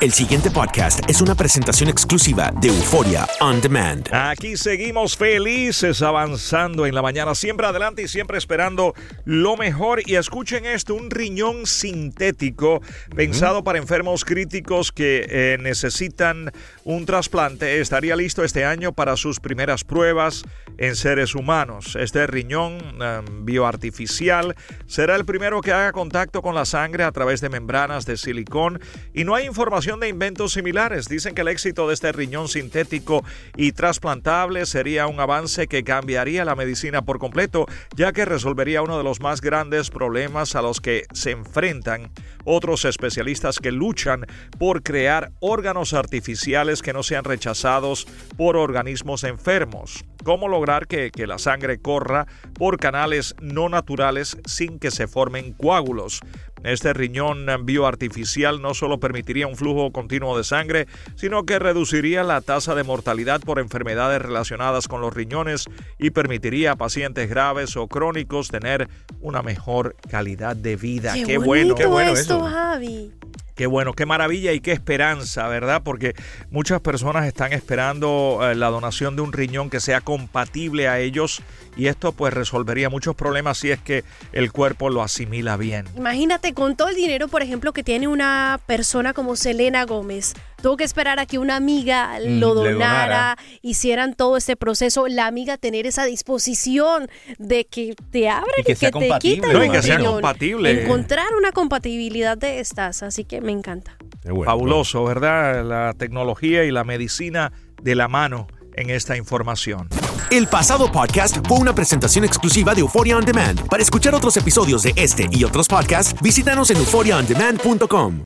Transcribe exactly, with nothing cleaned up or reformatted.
El siguiente podcast es una presentación exclusiva de Euphoria On Demand. Aquí seguimos felices avanzando en la mañana, siempre adelante y siempre esperando lo mejor. Y escuchen esto, un riñón sintético uh-huh. pensado para enfermos críticos que eh, necesitan un trasplante. Estaría listo este año para sus primeras pruebas en seres humanos. Este riñón eh, bioartificial será el primero que haga contacto con la sangre a través de membranas de silicón y no hay información de inventos similares. Dicen que el éxito de este riñón sintético y trasplantable sería un avance que cambiaría la medicina por completo, ya que resolvería uno de los más grandes problemas a los que se enfrentan otros especialistas que luchan por crear órganos artificiales que no sean rechazados por organismos enfermos. ¿Cómo lograr que, que la sangre corra por canales no naturales sin que se formen coágulos? Este riñón bioartificial no solo permitiría un flujo continuo de sangre, sino que reduciría la tasa de mortalidad por enfermedades relacionadas con los riñones y permitiría a pacientes graves o crónicos tener una mejor calidad de vida. ¡Qué, qué bueno, qué bueno esto, eso. Javi! Qué bueno, qué maravilla y qué esperanza, ¿verdad? Porque muchas personas están esperando eh, la donación de un riñón que sea compatible a ellos y esto pues resolvería muchos problemas si es que el cuerpo lo asimila bien. Imagínate con todo el dinero, por ejemplo, que tiene una persona como Selena Gómez. Tuvo que esperar a que una amiga Mm, lo le donara, donara. hicieran todo este proceso, la amiga tener esa disposición de que te abran Y y que que, sea te compatible. quitan No, y un que sea riñón. compatible. Encontrar una compatibilidad de estas, así que me encanta. Bueno, Fabuloso, ¿verdad? La tecnología y la medicina de la mano en esta información. El pasado podcast fue una presentación exclusiva de Euphoria On Demand. Para escuchar otros episodios de este y otros podcasts, visítanos en euphoria on demand punto com.